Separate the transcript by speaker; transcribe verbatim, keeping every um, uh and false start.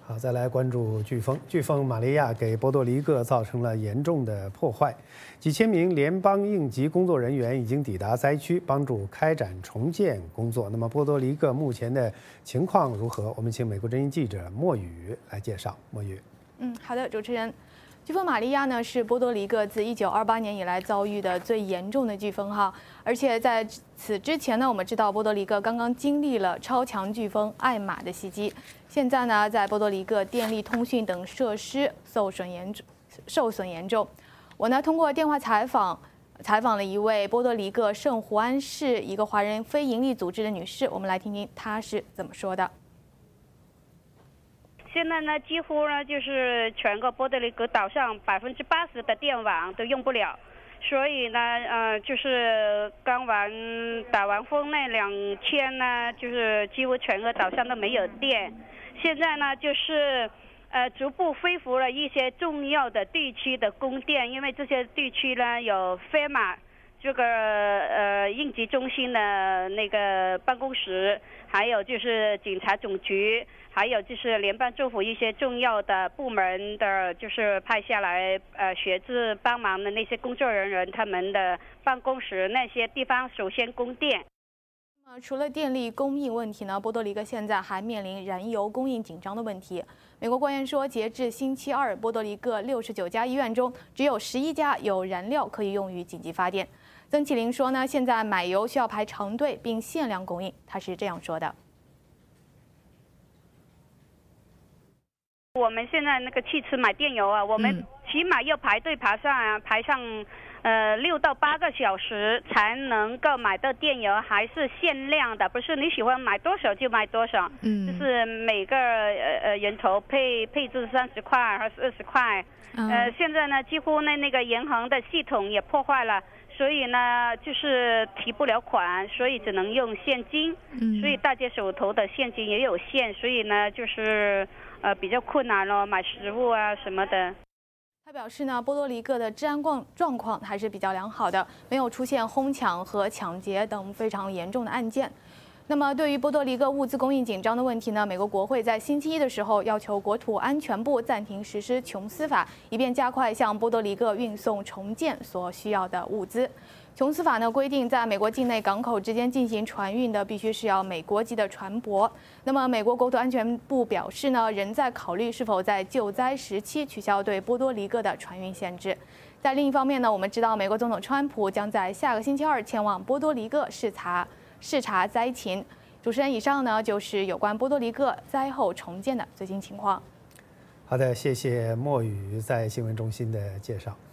Speaker 1: 好，再来关注飓风。飓风玛利亚给波多黎各造成了严重的破坏，几千名联邦应急工作人员已经抵达灾区，帮助开展重建工作。那么波多黎各目前的情况如何？我们请美国之音记者莫宇来介绍。莫宇，
Speaker 2: 嗯，好的，主持人。飓风玛利亚呢是波多黎各自一九二八年以来遭遇的最严重的飓风哈，而且在此之前呢，我们知道波多黎各刚刚经历了超强飓风艾玛的袭击，现在呢，在波多黎各电力、通讯等设施受损严重，受损严重。我呢通过电话采访采访了一位波多黎各圣胡安市一个华人非营利组织的女士，我们来听听她是怎么说的。
Speaker 3: 现在呢，几乎呢就是全个波多黎各岛上百分之八十的电网都用不了，所以呢，呃，就是刚完打完风那两天呢，就是几乎全个岛上都没有电。现在呢，就是呃逐步恢复了一些重要的地区的供电，因为这些地区呢有飞马这个呃应急中心的那个办公室，还有就是警察总局。还有就是联邦政府一些重要的部门的，就是派下来呃协助帮忙的那些工作人员，他们的办公室那些地方首先供电。
Speaker 2: 那么除了电力供应问题呢，波多黎各现在还面临燃油供应紧张的问题。美国官员说，截至星期二，波多黎各六十九家医院中只有十一家有燃料可以用于紧急发电。曾启林说呢，现在买油需要排长队，并限量供应。他是这样说的。
Speaker 3: 我们现在那个汽车买电油啊，我们起码要排队排上啊，排上呃六到八个小时才能够买到电油，还是限量的，不是你喜欢买多少就买多少。嗯，就是每个呃呃人头配配置三十块还是二十块。嗯、呃，现在呢，几乎呢那个银行的系统也破坏了。所以呢，就是提不了款，所以只能用现金。嗯，所以大家手头的现金也有限，所以呢，就是呃比较困难咯，买食物啊什么的。
Speaker 2: 他表示呢，波多黎各的治安状状况还是比较良好的，没有出现哄抢和抢劫等非常严重的案件。那么，对于波多黎各物资供应紧张的问题呢，美国国会在星期一的时候要求国土安全部暂停实施琼斯法，以便加快向波多黎各运送重建所需要的物资。琼斯法呢规定，在美国境内港口之间进行船运的，必须是要美国籍的船舶。那么，美国国土安全部表示呢，仍在考虑是否在救灾时期取消对波多黎各的船运限制。在另一方面呢，我们知道美国总统川普将在下个星期二前往波多黎各视察。视察灾情。主持人，以上呢就是有关波多黎各灾后重建的最新情况。
Speaker 1: 好的，谢谢莫宇在新闻中心的介绍。